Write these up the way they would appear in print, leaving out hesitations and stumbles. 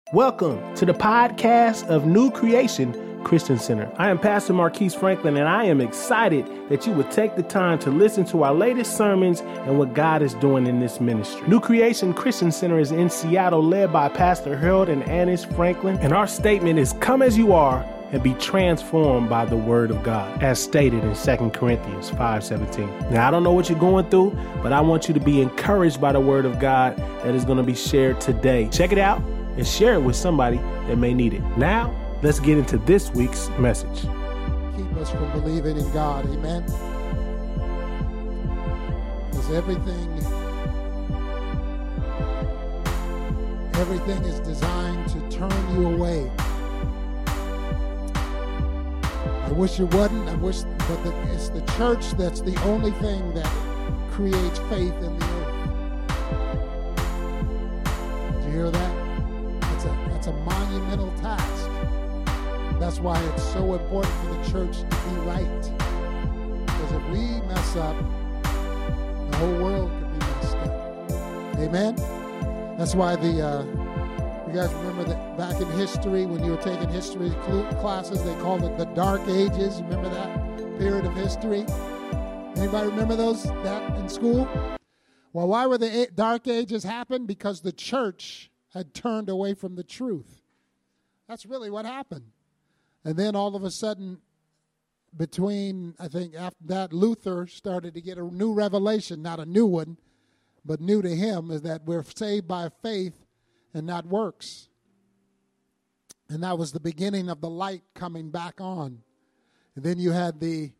Welcome to the podcast of New Creation Christian Center. I am Pastor Marquise Franklin, and I am excited that you would take the time to listen to our latest sermons and what God is doing in this ministry. New Creation Christian Center is in Seattle, led by Pastor Harold and Annis Franklin, and our statement is, come as you are and be transformed by the word of God, as stated in 2 Corinthians 5:17. Now, I don't know what you're going through, but I want you to be encouraged by the word of God that is going to be shared today. Check it out and share it with somebody that may need it. Now, let's get into this week's message. Keep us from believing in God, amen? Because everything is designed to turn you away. I wish it wasn't. But it's the church that's the only thing that creates faith in the earth. Did you hear that? That's a monumental task. That's why it's so important for the church to be right. Because if we mess up, the whole world could be messed up. Amen? That's why you guys remember that back in history, when you were taking history classes, they called it the Dark Ages. Remember that period of history? Anybody remember that in school? Well, why were the Dark Ages happen? Because the church had turned away from the truth. That's really what happened. And then all of a sudden, after that, Luther started to get a new revelation, not a new one, but new to him, is that we're saved by faith and not works. And that was the beginning of the light coming back on. And then you had the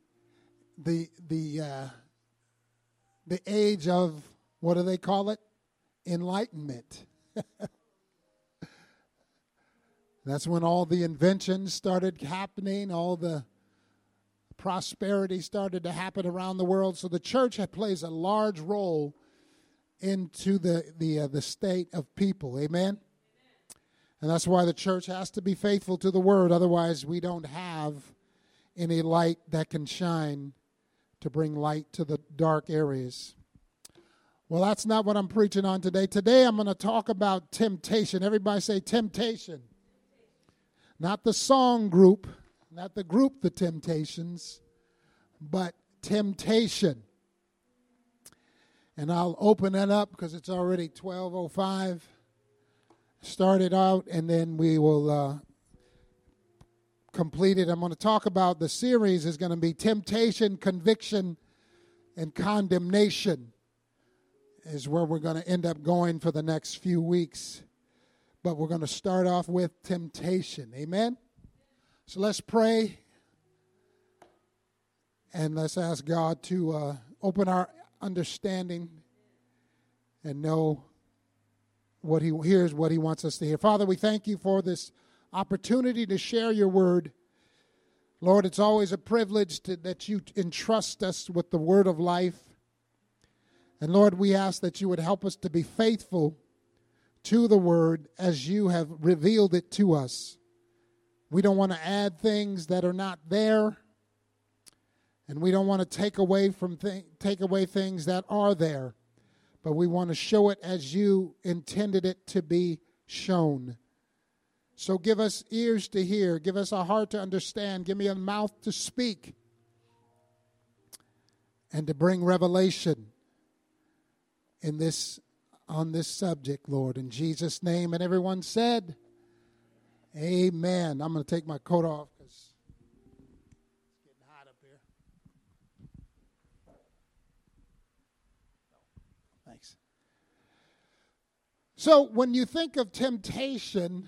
age of, what do they call it? Enlightenment. That's when all the inventions started happening, all the prosperity started to happen around the world. So the church plays a large role into the state of people. Amen? And that's why the church has to be faithful to the word. Otherwise, we don't have any light that can shine to bring light to the dark areas. Well, that's not what I'm preaching on today. Today, I'm going to talk about temptation. Everybody say temptation. Not the song group, not the group The Temptations, but temptation. And I'll open it up because it's already 12:05. Start it out, and then we will complete it. I'm going to talk about, the series is going to be temptation, conviction, and condemnation is where we're going to end up going for the next few weeks. But we're going to start off with temptation. Amen? So let's pray. And let's ask God to open our understanding and know what He wants us to hear. Father, we thank you for this opportunity to share your word. Lord, it's always a privilege that you entrust us with the word of life. And Lord, we ask that you would help us to be faithful to the word as you have revealed it to us. We don't want to add things that are not there, and we don't want to take away things that are there, but we want to show it as you intended it to be shown. So give us ears to hear, give us a heart to understand, give me a mouth to speak and to bring revelation on this subject, Lord, in Jesus' name. And everyone said, amen. I'm going to take my coat off because it's getting hot up here. Thanks. So when you think of temptation,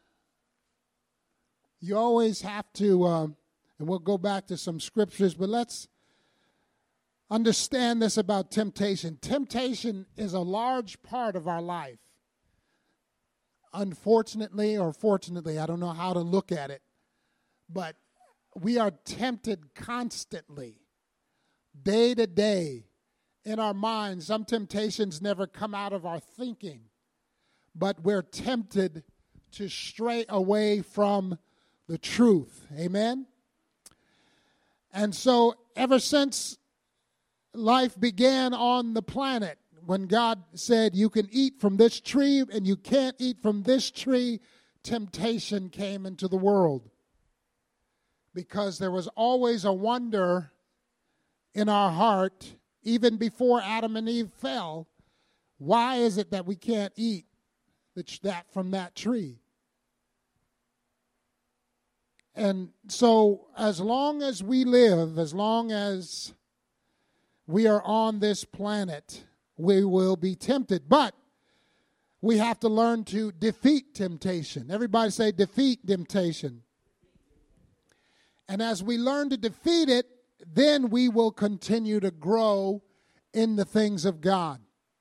you always have to, and we'll go back to some scriptures, but let's understand this about temptation. Temptation is a large part of our life. Unfortunately or fortunately, I don't know how to look at it, but we are tempted constantly, day to day, in our minds. Some temptations never come out of our thinking, but we're tempted to stray away from the truth. Amen? And so ever since life began on the planet, when God said you can eat from this tree and you can't eat from this tree, temptation came into the world. Because there was always a wonder in our heart, even before Adam and Eve fell, why is it that we can't eat that from that tree? And so as long as we live, as long as we are on this planet, we will be tempted. But we have to learn to defeat temptation. Everybody say, defeat temptation. And as we learn to defeat it, then we will continue to grow in the things of God.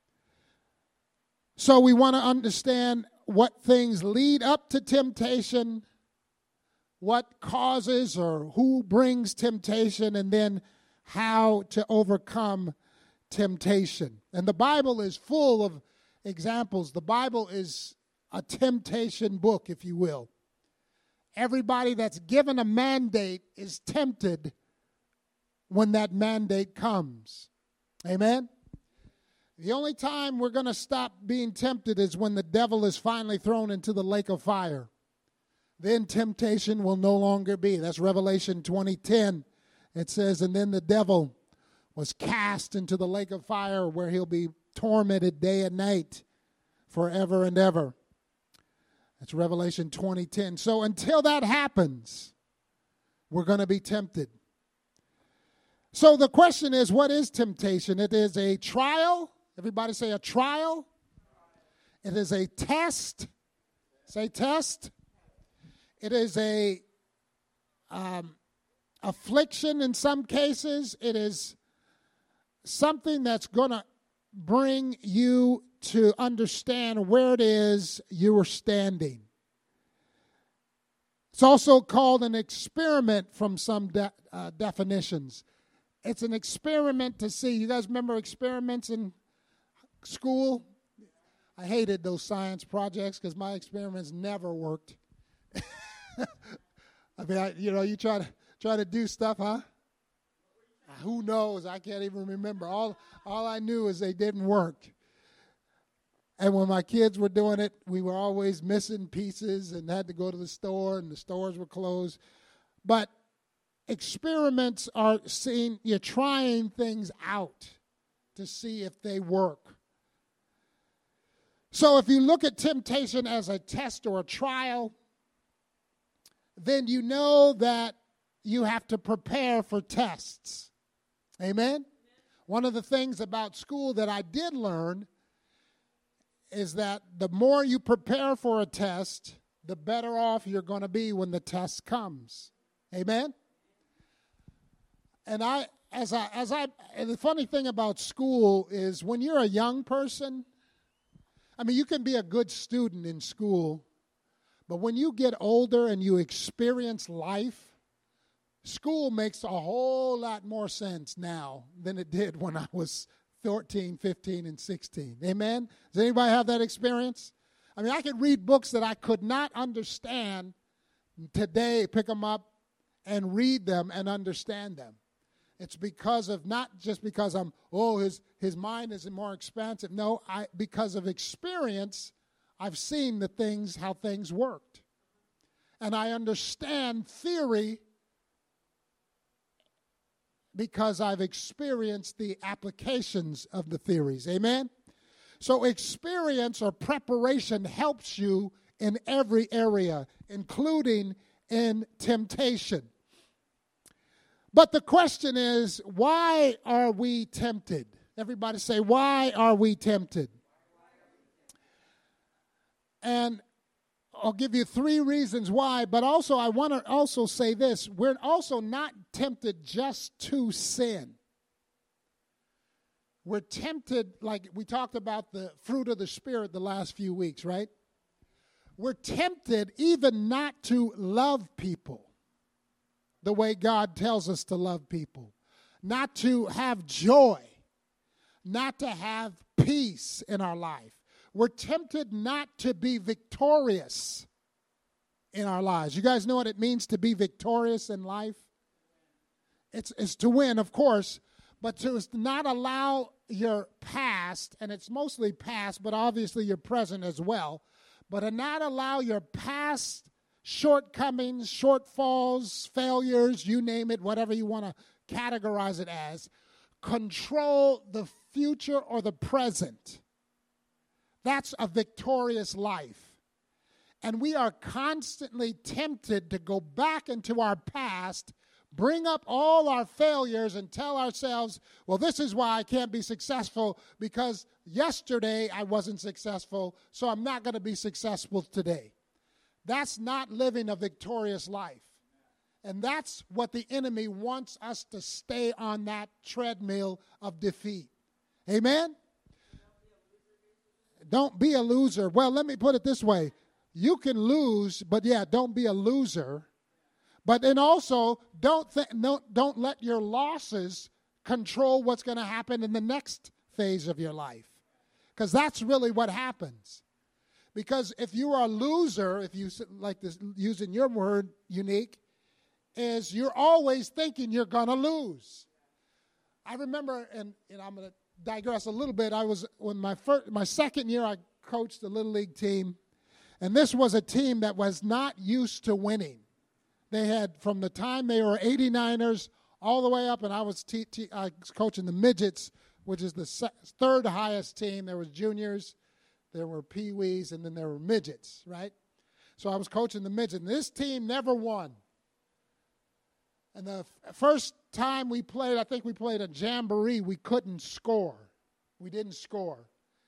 So we want to understand what things lead up to temptation, what causes or who brings temptation, and then how to overcome temptation. And the Bible is full of examples. The Bible is a temptation book, if you will. Everybody that's given a mandate is tempted when that mandate comes. Amen? The only time we're going to stop being tempted is when the devil is finally thrown into the lake of fire. Then temptation will no longer be. That's Revelation 20:10. It says, and then the devil was cast into the lake of fire where he'll be tormented day and night forever and ever. That's Revelation 20:10. So until that happens, we're going to be tempted. So the question is, what is temptation? It is a trial. Everybody say a trial. It is a test. Say test. It is a affliction in some cases. It is something that's going to bring you to understand where it is you are standing. It's also called an experiment from some definitions. It's an experiment to see. You guys remember experiments in school? I hated those science projects because my experiments never worked. I mean, you try to do stuff, huh? Who knows? I can't even remember. All I knew is they didn't work. And when my kids were doing it, we were always missing pieces and had to go to the store, and the stores were closed. But experiments are you're trying things out to see if they work. So if you look at temptation as a test or a trial, then you know that you have to prepare for tests. Amen? One of the things about school that I did learn is that the more you prepare for a test, the better off you're going to be when the test comes. Amen? And the funny thing about school is when you're a young person, I mean, you can be a good student in school, but when you get older and you experience life, school makes a whole lot more sense now than it did when I was 14, 15, and 16. Amen? Does anybody have that experience? I mean, I could read books that I could not understand today, pick them up and read them and understand them. It's because of, not just because his mind is more expansive. No, because of experience, I've seen how things worked. And I understand theory because I've experienced the applications of the theories. Amen? So experience or preparation helps you in every area, including in temptation. But the question is, why are we tempted? Everybody say, why are we tempted? And I'll give you 3 reasons why, but also I want to also say this. We're also not tempted just to sin. We're tempted, like we talked about the fruit of the Spirit the last few weeks, right? We're tempted even not to love people the way God tells us to love people, not to have joy, not to have peace in our life. We're tempted not to be victorious in our lives. You guys know what it means to be victorious in life? It's to win, of course, but to not allow your past, and it's mostly past, but obviously your present as well, but to not allow your past shortcomings, shortfalls, failures, you name it, whatever you want to categorize it as, control the future or the present. That's a victorious life. And we are constantly tempted to go back into our past, bring up all our failures and tell ourselves, well, this is why I can't be successful because yesterday I wasn't successful, so I'm not going to be successful today. That's not living a victorious life. And that's what the enemy wants us to stay on, that treadmill of defeat. Amen? Don't be a loser. Well, let me put it this way. You can lose, but don't be a loser. But then also, don't let your losses control what's going to happen in the next phase of your life. Because that's really what happens. Because if you are a loser, if you like this, using your word, Unique, is you're always thinking you're going to lose. I remember, and I'm going to digress a little bit. When my second year, I coached the Little League team, and this was a team that was not used to winning. They had, from the time they were 89ers all the way up, and I was coaching the midgets, which is the third highest team. There was juniors, there were peewees, and then there were midgets, right? So I was coaching the midgets, and this team never won. And the first time we played, I think we played a jamboree, we couldn't score. We didn't score.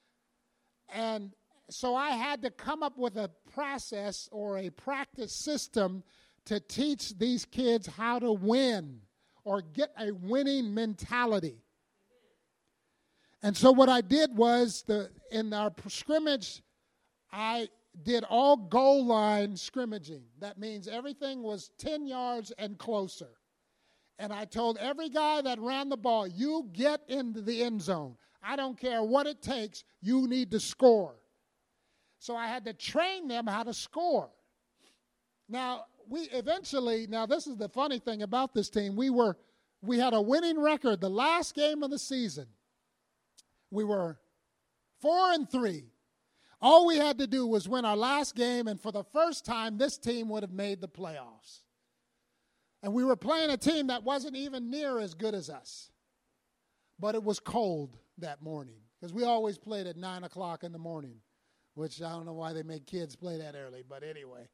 And so I had to come up with a process or a practice system to teach these kids how to win or get a winning mentality. And so what I did was, in our scrimmage, I did all goal line scrimmaging. That means everything was 10 yards and closer. And I told every guy that ran the ball, you get into the end zone. I don't care what it takes, you need to score. So I had to train them how to score. Now, this is the funny thing about this team. We had a winning record the last game of the season. We were 4-3. All we had to do was win our last game, and for the first time, this team would have made the playoffs. And we were playing a team that wasn't even near as good as us. But it was cold that morning, because we always played at 9 o'clock in the morning, which I don't know why they make kids play that early, but anyway.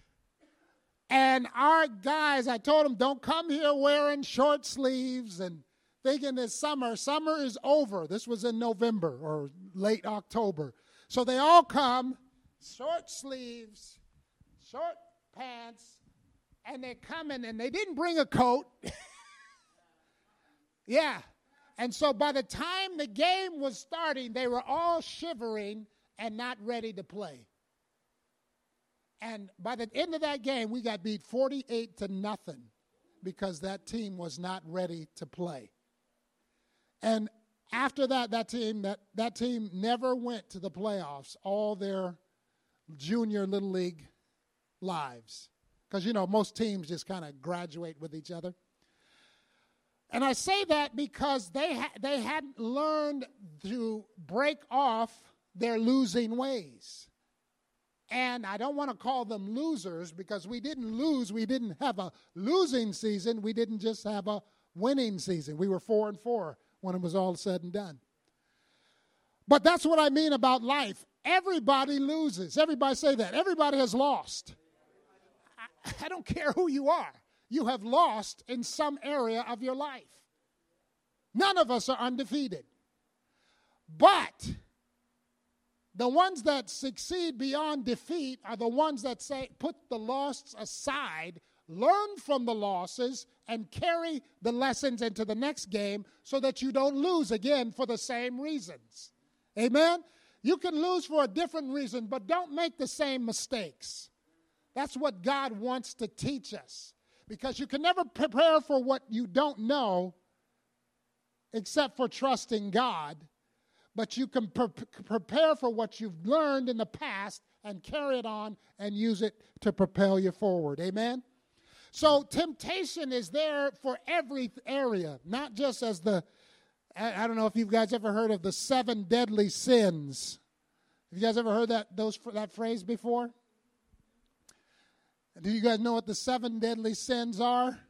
And our guys, I told them, don't come here wearing short sleeves and thinking it's summer. Summer is over. This was in November or late October. So they all come, short sleeves, short pants, and they're coming, and they didn't bring a coat. Yeah. And so by the time the game was starting, they were all shivering and not ready to play. And by the end of that game, we got beat 48-0 because that team was not ready to play. And after that team never went to the playoffs all their junior Little League lives. Because, most teams just kind of graduate with each other. And I say that because they hadn't learned to break off their losing ways. And I don't want to call them losers because we didn't lose. We didn't have a losing season. We didn't just have a winning season. We were 4-4 when it was all said and done. But that's what I mean about life. Everybody loses. Everybody say that. Everybody has lost. I don't care who you are. You have lost in some area of your life. None of us are undefeated. But the ones that succeed beyond defeat are the ones that say, put the losses aside, learn from the losses, and carry the lessons into the next game so that you don't lose again for the same reasons. Amen? You can lose for a different reason, but don't make the same mistakes. That's what God wants to teach us. Because you can never prepare for what you don't know except for trusting God. But you can prepare for what you've learned in the past and carry it on and use it to propel you forward. Amen? So temptation is there for every area, not just as I don't know if you guys ever heard of the 7 deadly sins. Have you guys ever heard that phrase before? Do you guys know what the 7 deadly sins are?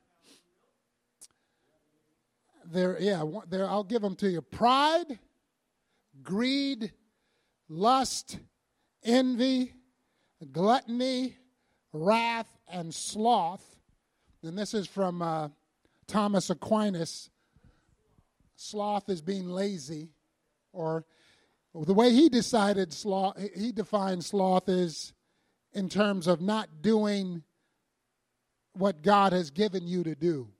I'll give them to you. Pride, greed, lust, envy, gluttony, wrath, and sloth. And this is from Thomas Aquinas. Sloth is being lazy, or the way he decided sloth, he defined sloth is in terms of not doing what God has given you to do.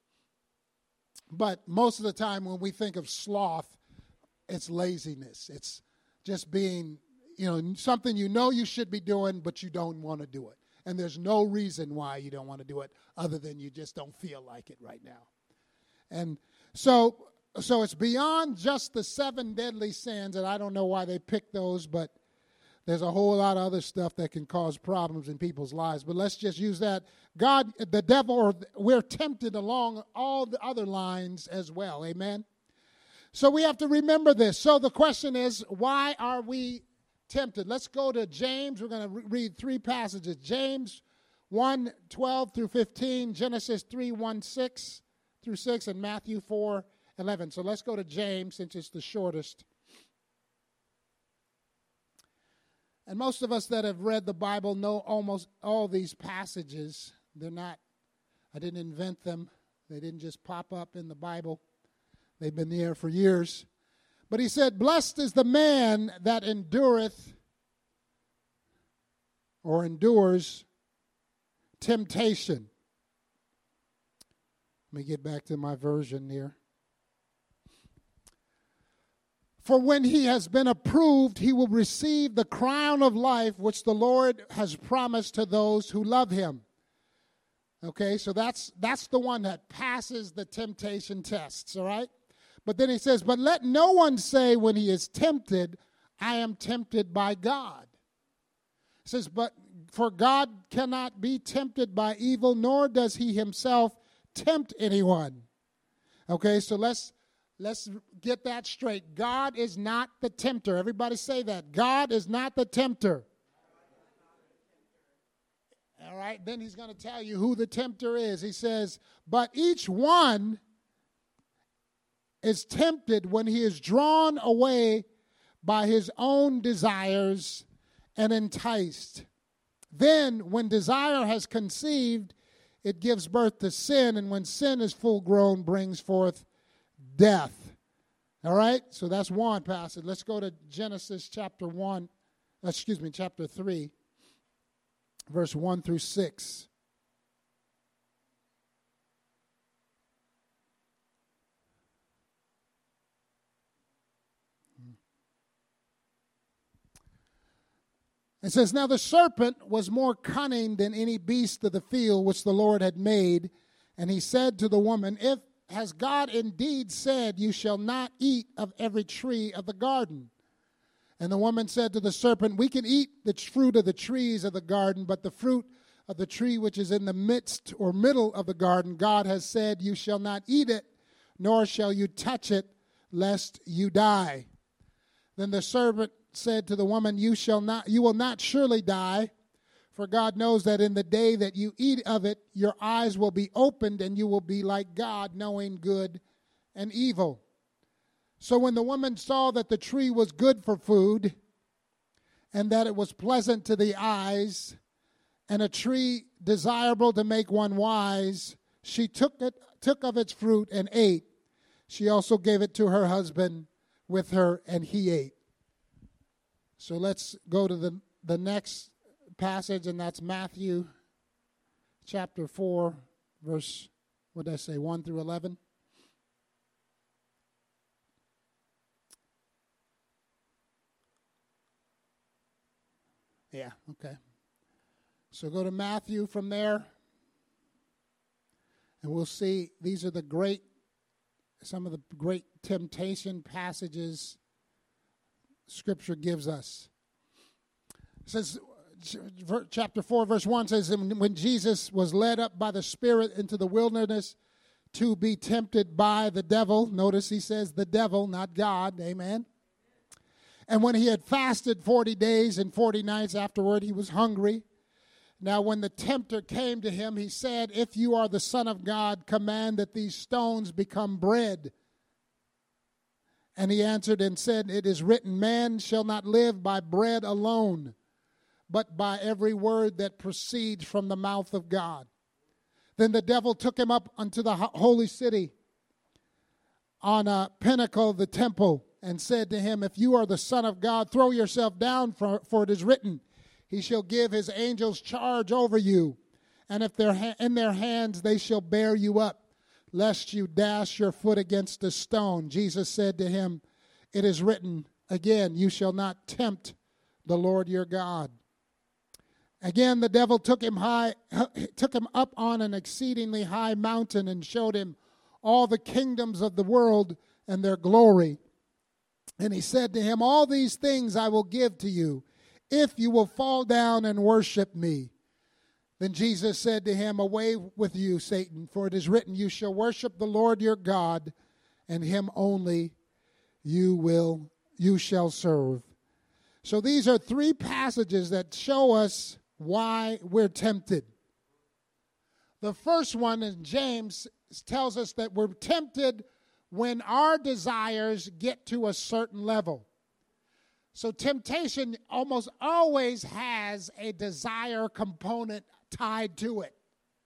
But most of the time when we think of sloth, it's laziness. It's just being, something you should be doing, but you don't want to do it. And there's no reason why you don't want to do it other than you just don't feel like it right now. And so it's beyond just the 7 deadly sins, and I don't know why they picked those, but there's a whole lot of other stuff that can cause problems in people's lives. But let's just use that. God, the devil, or we're tempted along all the other lines as well. Amen? So we have to remember this. So the question is, why are we tempted? Let's go to James. We're going to read 3 passages. James 1:12 through 15, Genesis 3:1-6 through 6, and Matthew 4:11. So let's go to James since it's the shortest. And most of us that have read the Bible know almost all these passages. I didn't invent them. They didn't just pop up in the Bible. They've been there for years. But he said, blessed is the man that endures temptation. Let me get back to my version here. For when he has been approved, he will receive the crown of life which the Lord has promised to those who love him. Okay, so that's the one that passes the temptation tests, all right? But then he says, but let no one say when he is tempted, I am tempted by God. He says, but for God cannot be tempted by evil, nor does he himself tempt anyone. Okay, so let's get that straight. God is not the tempter. Everybody say that. God is not the tempter. All right, then he's going to tell you who the tempter is. He says, but each one is tempted when he is drawn away by his own desires and enticed. Then, when desire has conceived, it gives birth to sin, and when sin is full grown, brings forth death. All right? So that's one passage. Let's go to Genesis chapter 3, verse 1 through 6. It says, now the serpent was more cunning than any beast of the field which the Lord had made. And he said to the woman, has God indeed said, you shall not eat of every tree of the garden? And the woman said to the serpent, we can eat the fruit of the trees of the garden, but the fruit of the tree which is in the midst or middle of the garden, God has said, you shall not eat it, nor shall you touch it, lest you die. Then the serpent said to the woman, you will not surely die, for God knows that in the day that you eat of it, your eyes will be opened, and you will be like God, knowing good and evil. So when the woman saw that the tree was good for food, and that it was pleasant to the eyes, and a tree desirable to make one wise, she took of its fruit and ate. She also gave it to her husband with her, and he ate. So let's go to the next passage, and that's Matthew chapter 4, verse, 1 through 11. Yeah, okay. So go to Matthew from there, and we'll see these are some of the great temptation passages Scripture gives us. It says, chapter 4, verse 1 says, when Jesus was led up by the Spirit into the wilderness to be tempted by the devil. Notice he says the devil, not God. Amen. And when he had fasted 40 days and 40 nights afterward, he was hungry. Now when the tempter came to him, he said, "If you are the Son of God, command that these stones become bread." And he answered and said, "It is written, man shall not live by bread alone, but by every word that proceeds from the mouth of God." Then the devil took him up unto the holy city on a pinnacle of the temple and said to him, "If you are the Son of God, throw yourself down, for it is written, he shall give his angels charge over you, and if they're in their hands they shall bear you up, lest you dash your foot against a stone." Jesus said to him, "It is written again, you shall not tempt the Lord your God." Again, the devil took him up on an exceedingly high mountain and showed him all the kingdoms of the world and their glory. And he said to him, "All these things I will give to you, if you will fall down and worship me." Then Jesus said to him, "Away with you, Satan, for it is written, you shall worship the Lord your God, and him only you shall serve." So these are three passages that show us why we're tempted. The first one in James tells us that we're tempted when our desires get to a certain level. So temptation almost always has a desire component tied to it.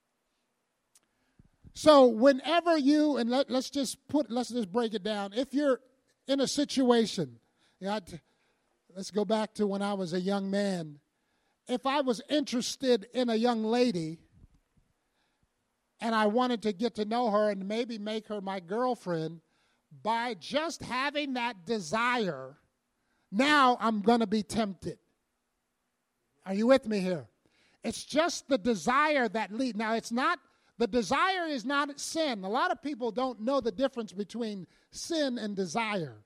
So whenever you, and let's just break it down. If you're in a situation, let's go back to when I was a young man. If I was interested in a young lady and I wanted to get to know her and maybe make her my girlfriend, by just having that desire, now I'm going to be tempted. Are you with me here? It's just the desire that leads. Now, the desire is not sin. A lot of people don't know the difference between sin and desire.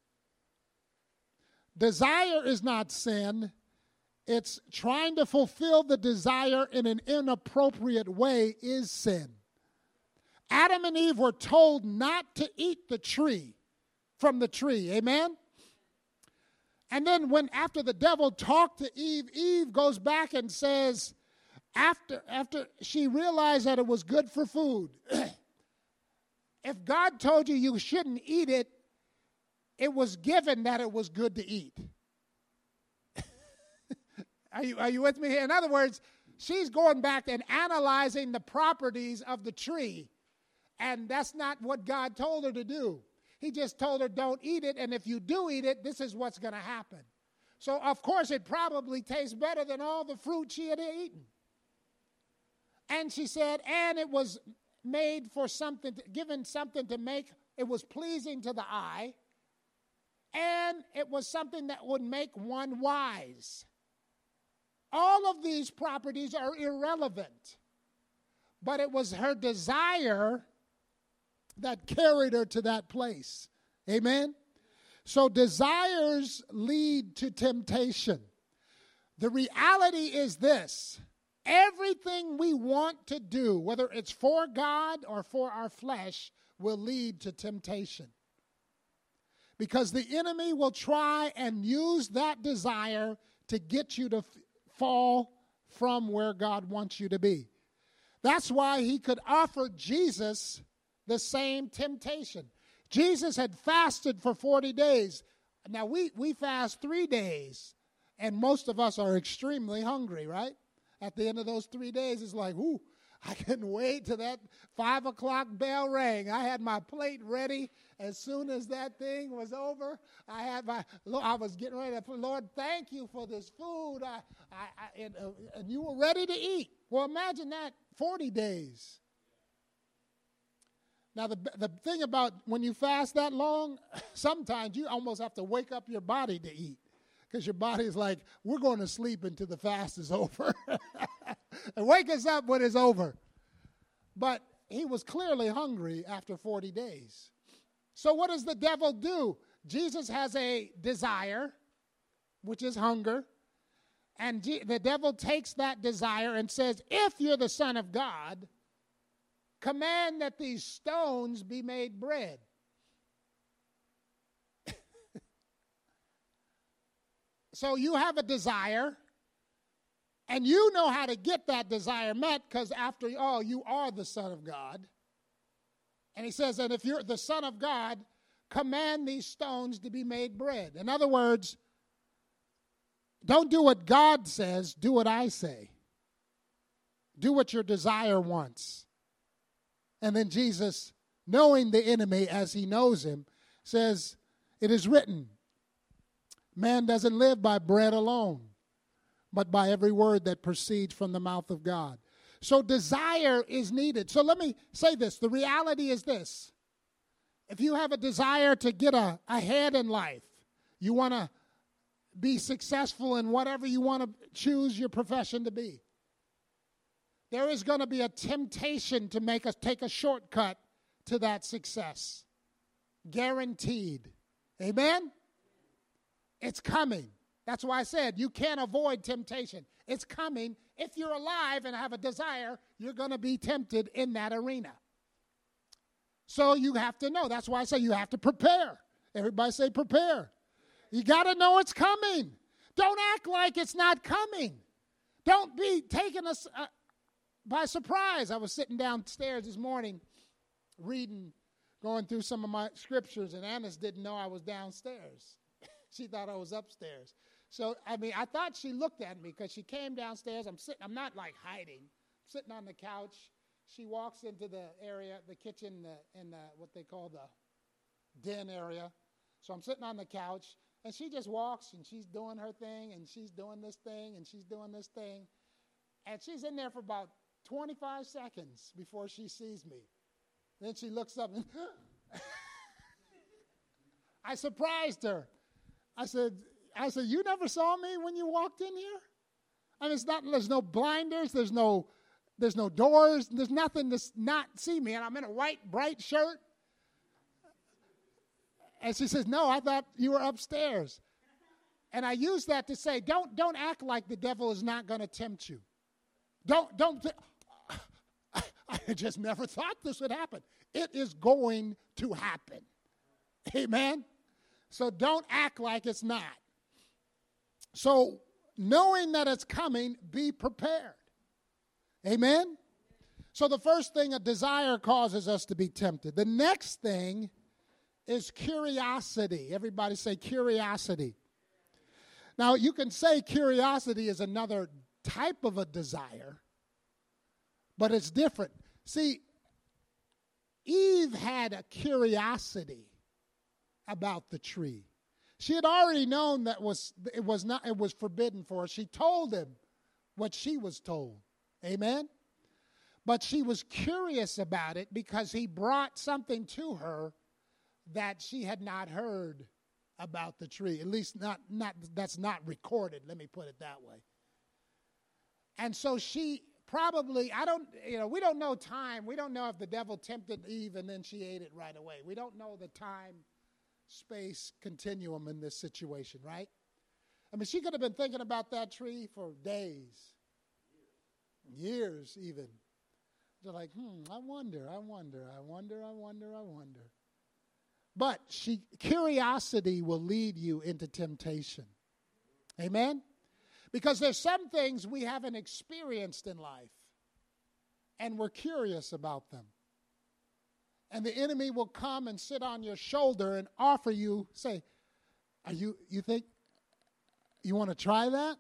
Desire is not sin. It's trying to fulfill the desire in an inappropriate way is sin. Adam and Eve were told not to eat from the tree. Amen? And then after the devil talked to Eve, Eve goes back and says, after she realized that it was good for food, if God told you shouldn't eat it, it was given that it was good to eat. Are you with me here? In other words, she's going back and analyzing the properties of the tree. And that's not what God told her to do. He just told her, don't eat it, and if you do eat it, this is what's going to happen. So, of course, it probably tastes better than all the fruit she had eaten. And she said, and it was made for given something to make, it was pleasing to the eye, and it was something that would make one wise. All of these properties are irrelevant, but it was her desire that carried her to that place. Amen? So desires lead to temptation. The reality is this: everything we want to do, whether it's for God or for our flesh, will lead to temptation. Because the enemy will try and use that desire to get you to fall from where God wants you to be. That's why he could offer Jesus the same temptation. Jesus had fasted for 40 days. Now, we fast 3 days, and most of us are extremely hungry, right? At the end of those 3 days, it's like, ooh, I couldn't wait till that 5 o'clock bell rang. I had my plate ready. As soon as that thing was over, I was getting ready to, Lord, thank you for this food. And you were ready to eat. Well, imagine that, 40 days. Now, the thing about when you fast that long, sometimes you almost have to wake up your body to eat. Because your body is like, we're going to sleep until the fast is over. And wake us up when it's over. But he was clearly hungry after 40 days. So what does the devil do? Jesus has a desire, which is hunger. And the devil takes that desire and says, if you're the Son of God, command that these stones be made bread. So you have a desire, and you know how to get that desire met because after all, you are the Son of God. And he says, and if you're the Son of God, command these stones to be made bread. In other words, don't do what God says, do what I say. Do what your desire wants. And then Jesus, knowing the enemy as he knows him, says, it is written, man doesn't live by bread alone, but by every word that proceeds from the mouth of God. So desire is needed. So let me say this. The reality is this. If you have a desire to get ahead in life, you want to be successful in whatever you want to choose your profession to be, there is going to be a temptation to take a shortcut to that success. Guaranteed. Amen? It's coming. That's why I said you can't avoid temptation. It's coming. If you're alive and have a desire, you're going to be tempted in that arena. So you have to know. That's why I say you have to prepare. Everybody say prepare. You got to know it's coming. Don't act like it's not coming. Don't be taken by surprise. I was sitting downstairs this morning reading, going through some of my scriptures, and Annis didn't know I was downstairs. She thought I was upstairs. So, I thought she looked at me because she came downstairs. I'm not like hiding. I'm sitting on the couch. She walks into the area, the kitchen, and what they call the den area. So I'm sitting on the couch, and she just walks, and she's doing her thing, and she's doing this thing, and she's doing this thing. And she's in there for about 25 seconds before she sees me. Then she looks up, and I surprised her. I said, you never saw me when you walked in here? There's no blinders, there's no doors, there's nothing to not see me, and I'm in a white, bright shirt. And she says, no, I thought you were upstairs. And I use that to say, don't act like the devil is not going to tempt you. I just never thought this would happen. It is going to happen. Amen? So don't act like it's not. So knowing that it's coming, be prepared. Amen? So the first thing, a desire causes us to be tempted. The next thing is curiosity. Everybody say curiosity. Now, you can say curiosity is another type of a desire, but it's different. See, Eve had a curiosity about the tree. She had already known that it was forbidden for her. She told him what she was told. Amen? But she was curious about it because he brought something to her that she had not heard about the tree. At least not that's not recorded, let me put it that way. And so she probably, we don't know time. We don't know if the devil tempted Eve and then she ate it right away. We don't know the time-space continuum in this situation, right? She could have been thinking about that tree for days, years even. They're like, I wonder. But curiosity will lead you into temptation. Amen? Because there's some things we haven't experienced in life, and we're curious about them. And the enemy will come and sit on your shoulder and offer you, say, you think you want to try that?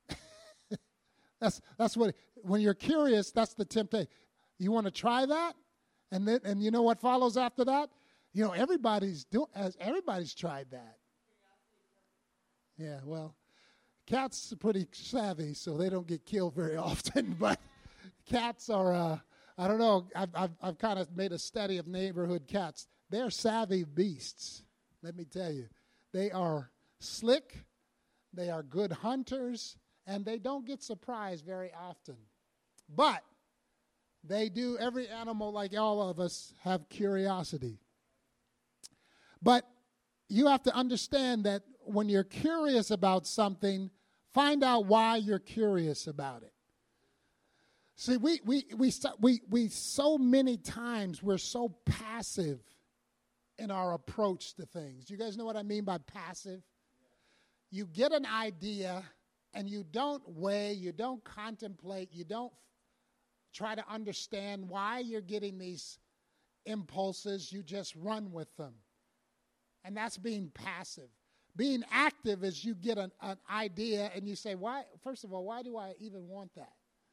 That's what, when you're curious, that's the temptation. You want to try that? And you know what follows after that? Everybody's tried that. Yeah, well, cats are pretty savvy, so they don't get killed very often. But cats are, I don't know. I've kind of made a study of neighborhood cats. They're savvy beasts. Let me tell you, they are slick. They are good hunters, and they don't get surprised very often. But they do. Every animal, like all of us, have curiosity. But you have to understand that when you're curious about something, find out why you're curious about it. See, we so many times we're so passive in our approach to things. You guys know what I mean by passive? you get an idea and you don't weigh, you don't contemplate, you don't try to understand why you're getting these impulses, you just run with them. And that's being passive. Being active is you get an idea and you say, why? First of all, why do I even want that?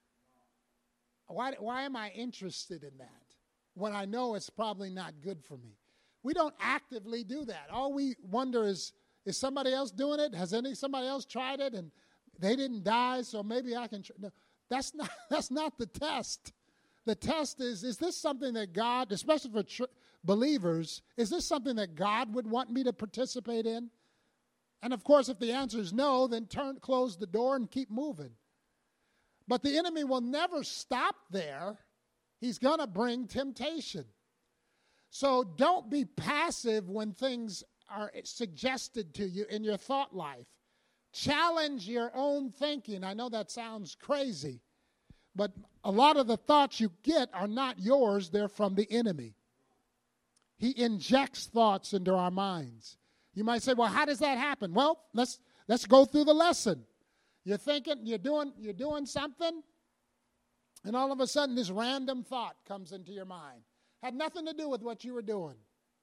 Why am I interested in that when I know it's probably not good for me? We don't actively do that. All we wonder is somebody else doing it? Has somebody else tried it and they didn't die, so maybe I can try? No, that's not the test. The test is this something that God, especially for believers, is this something that God would want me to participate in? And of course, if the answer is no, then close the door and keep moving. But the enemy will never stop there. He's going to bring temptation. So don't be passive when things are suggested to you in your thought life. Challenge your own thinking. I know that sounds crazy, but a lot of the thoughts you get are not yours. They're from the enemy. He injects thoughts into our minds. You might say, well, how does that happen? Well, let's go through the lesson. You're thinking, you're doing something, and all of a sudden this random thought comes into your mind. Had nothing to do with what you were doing.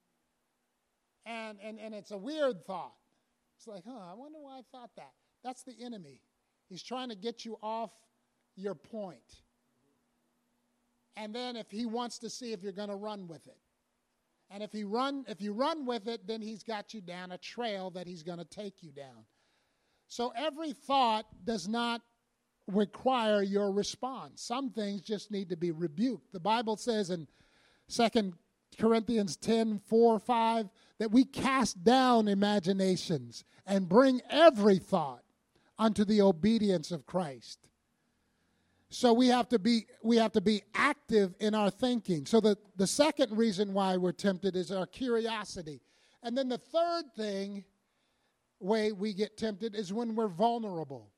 And it's a weird thought. It's like, I wonder why I thought that. That's the enemy. He's trying to get you off your point. And then if he wants to see if you're going to run with it. And if you run with it, then he's got you down a trail that he's going to take you down. So every thought does not require your response. Some things just need to be rebuked. The Bible says in 2 Corinthians 10, 4, 5, that we cast down imaginations and bring every thought unto the obedience of Christ. So we have to be active in our thinking. So the second reason why we're tempted is our curiosity. And then the third way we get tempted is when we're vulnerable.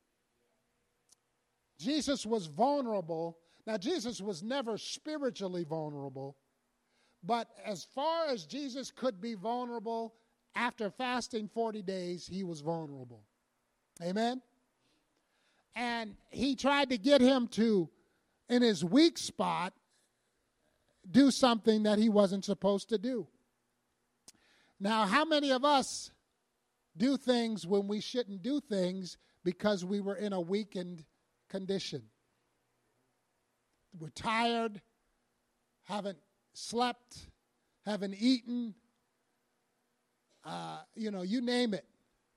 Jesus was vulnerable. Now, Jesus was never spiritually vulnerable, but as far as Jesus could be vulnerable, after fasting 40 days, he was vulnerable. Amen? And he tried to get him to, in his weak spot, do something that he wasn't supposed to do. Now, how many of us do things when we shouldn't do things because we were in a weakened condition? We're tired, haven't slept, haven't eaten, you name it.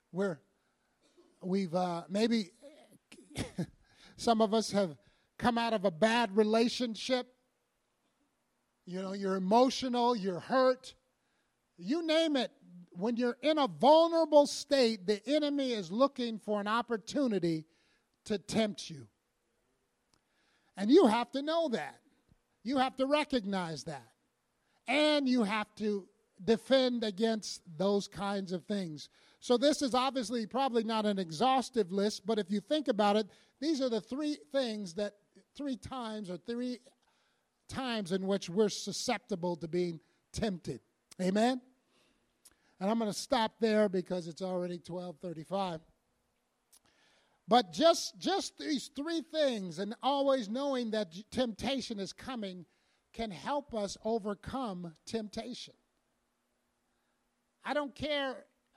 We've maybe some of us have come out of a bad relationship. You're emotional, you're hurt. You name it. When you're in a vulnerable state, the enemy is looking for an opportunity to tempt you. And you have to know that. You have to recognize that. And you have to defend against those kinds of things. So this is obviously probably not an exhaustive list, but if you think about it, these are the three times in which we're susceptible to being tempted. Amen? And I'm going to stop there because it's already 12:35. But just these three things, and always knowing that temptation is coming, can help us overcome temptation. I don't care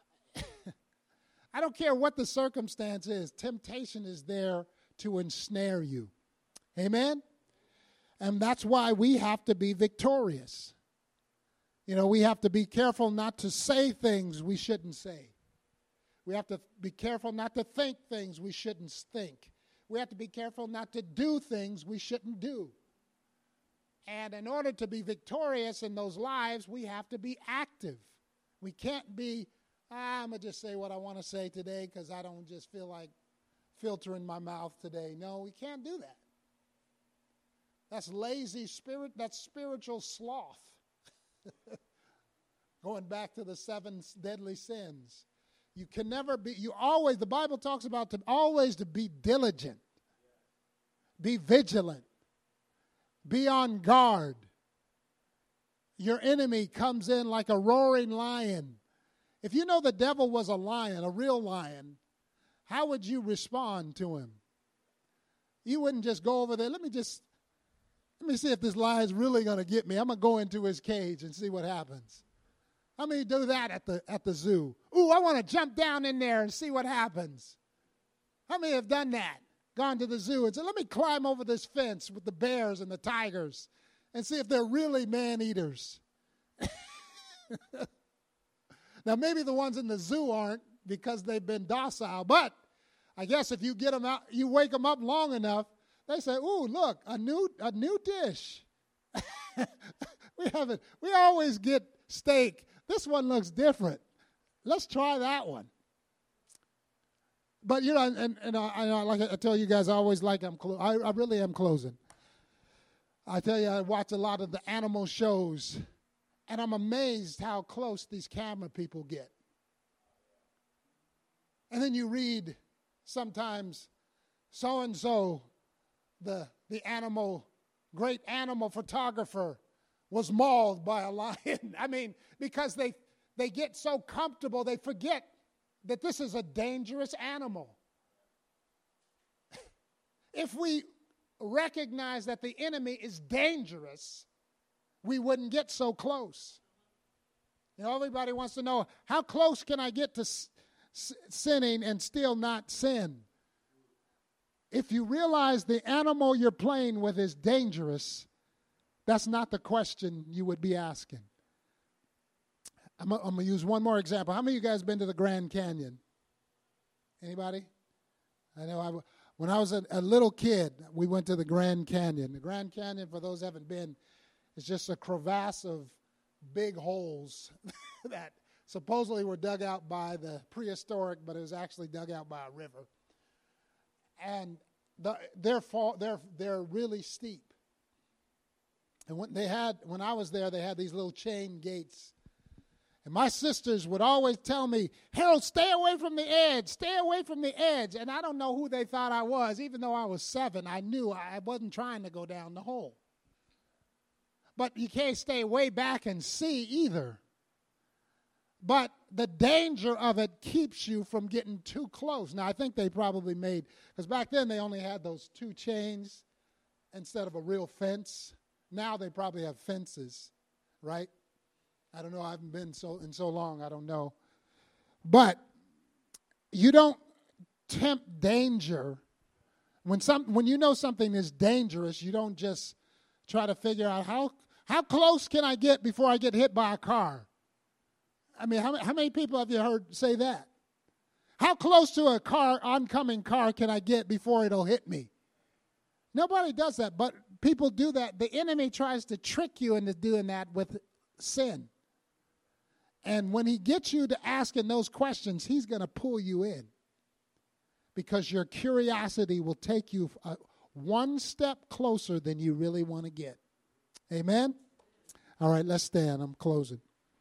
what the circumstance is. Temptation is there to ensnare you. Amen? And that's why we have to be victorious. We have to be careful not to say things we shouldn't say. We have to be careful not to think things we shouldn't think. We have to be careful not to do things we shouldn't do. And in order to be victorious in those lives, we have to be active. We can't be, I'm going to just say what I want to say today because I don't just feel like filtering my mouth today. No, we can't do that. That's lazy spirit. That's spiritual sloth. Going back to the 7 deadly sins. You can never be, the Bible talks about always to be diligent, be vigilant, be on guard. Your enemy comes in like a roaring lion. If you know the devil was a lion, a real lion, how would you respond to him? You wouldn't just go over there, let me see if this lion is really going to get me. I'm going to go into his cage and see what happens. How many do that at the zoo? Ooh, I want to jump down in there and see what happens. How many have done that? Gone to the zoo and said, let me climb over this fence with the bears and the tigers and see if they're really man-eaters. Now, maybe the ones in the zoo aren't because they've been docile, but I guess if you get them out, you wake them up long enough, they say, ooh, look, a new dish. We always get steak. This one looks different. Let's try that one. But, I like I tell you guys, I always like I really am closing. I tell you, I watch a lot of the animal shows, and I'm amazed how close these camera people get. And then you read sometimes so-and-so, the great animal photographer, was mauled by a lion. I mean, because they get so comfortable, they forget that this is a dangerous animal. If we recognize that the enemy is dangerous, we wouldn't get so close. Everybody wants to know, how close can I get to sinning and still not sin? If you realize the animal you're playing with is dangerous, that's not the question you would be asking. I'm going to use one more example. How many of you guys been to the Grand Canyon? Anybody? I know when I was a little kid, we went to the Grand Canyon. The Grand Canyon, for those who haven't been, is just a crevasse of big holes that supposedly were dug out by the prehistoric, but it was actually dug out by a river. And they're really steep. And when I was there, they had these little chain gates. And my sisters would always tell me, Harold, stay away from the edge, stay away from the edge. And I don't know who they thought I was. Even though I was 7, I knew I wasn't trying to go down the hole. But you can't stay way back and see either. But the danger of it keeps you from getting too close. Now, I think they probably because back then they only had those 2 chains instead of a real fence. Now they probably have fences, right? I don't know. I haven't been so long. I don't know. But you don't tempt danger. When you know something is dangerous, you don't just try to figure out how close can I get before I get hit by a car. I mean, how many people have you heard say that? How close to a oncoming car can I get before it'll hit me? Nobody does that, but people do that. The enemy tries to trick you into doing that with sin. And when he gets you to asking those questions, he's going to pull you in. Because your curiosity will take you one step closer than you really want to get. Amen? All right, let's stand. I'm closing.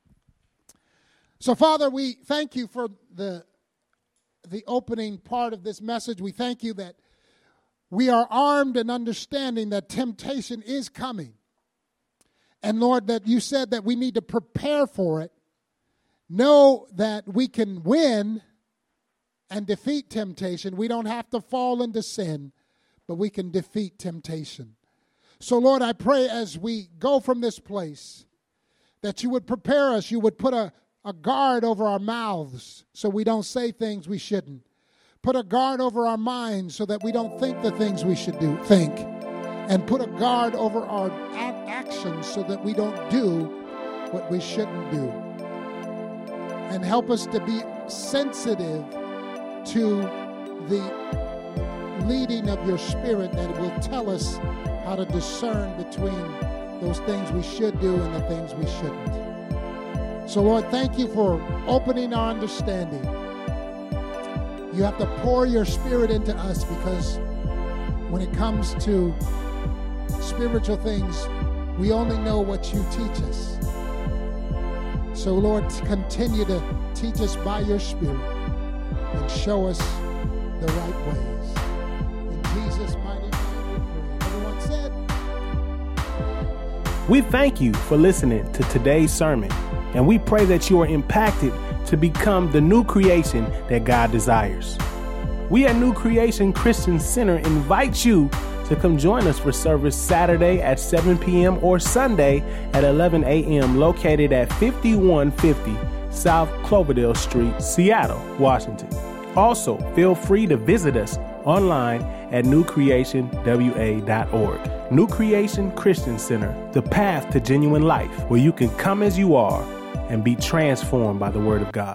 So, Father, we thank you for the opening part of this message. We thank you that we are armed and understanding that temptation is coming. And, Lord, that you said that we need to prepare for it. Know that we can win and defeat temptation. We don't have to fall into sin, but we can defeat temptation. So, Lord, I pray as we go from this place that you would prepare us. You would put a guard over our mouths so we don't say things we shouldn't. Put a guard over our minds so that we don't think the things we should think. And put a guard over our actions so that we don't do what we shouldn't do. And help us to be sensitive to the leading of your Spirit, that it will tell us how to discern between those things we should do and the things we shouldn't. So, Lord, thank you for opening our understanding. You have to pour your Spirit into us, because when it comes to spiritual things, we only know what you teach us. So, Lord, continue to teach us by your Spirit and show us the right ways. In Jesus' mighty name we pray. Everyone said, we thank you for listening to today's sermon, and we pray that you are impacted to become the new creation that God desires. We at New Creation Christian Center invite you to come join us for service Saturday at 7 p.m. or Sunday at 11 a.m. located at 5150 South Cloverdale Street, Seattle, Washington. Also, feel free to visit us online at newcreationwa.org. New Creation Christian Center, the path to genuine life, where you can come as you are and be transformed by the Word of God.